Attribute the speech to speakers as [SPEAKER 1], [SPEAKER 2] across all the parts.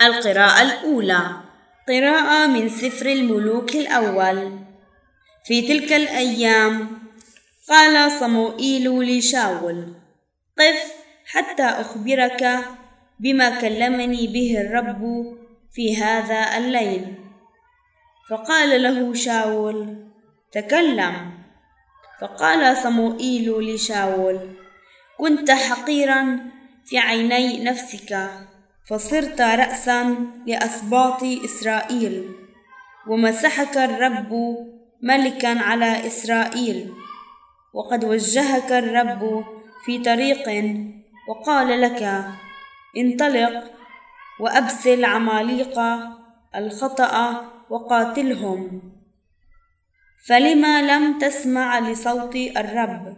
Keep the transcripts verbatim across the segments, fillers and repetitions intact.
[SPEAKER 1] القراءة الأولى، قراءة من سفر الملوك الأول. في تلك الأيام قال صموئيل لشاول: قف حتى أخبرك بما كلمني به الرب في هذا الليل. فقال له شاول: تكلم. فقال صموئيل لشاول: كنت حقيرا في عيني نفسك، فصرت رأسا لأسباط إسرائيل، ومسحك الرب ملكا على إسرائيل. وقد وجهك الرب في طريق وقال لك: انطلق وأبسل عماليق الخطأ وقاتلهم. فلما لم تسمع لصوت الرب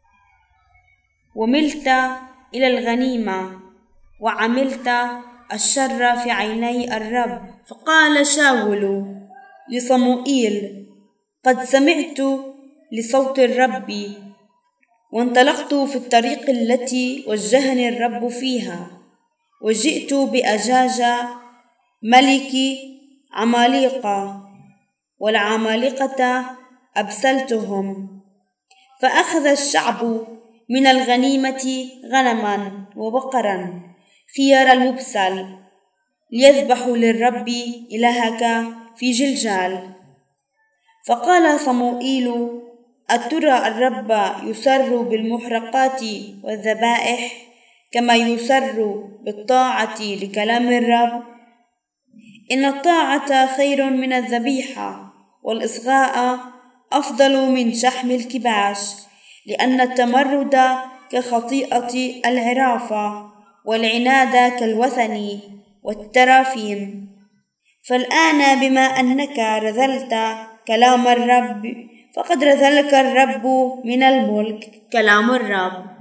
[SPEAKER 1] وملت إلى الغنيمة وعملت الشر في عيني الرب؟ فقال شاول لصموئيل: قد سمعت لصوت الرب، وانطلقت في الطريق التي وجهني الرب فيها، وجئت بأجاج ملك عماليق، والعمالقة أبسلتهم. فأخذ الشعب من الغنيمة غنما وبقرا خيار المبسل، ليذبحوا للرب إلهك في جلجال. فقال صموئيل: أترى الرب يسر بالمحرقات والذبائح كما يسر بالطاعة لكلام الرب؟ إن الطاعة خير من الذبيحة، والإصغاء أفضل من شحم الكباش، لأن التمرد كخطيئة العرافة، والعناد كالوثن والترافيم. فالآن بما أنك رذلت كلام الرب، فقد رذلك الرب من الملك. كلام الرب.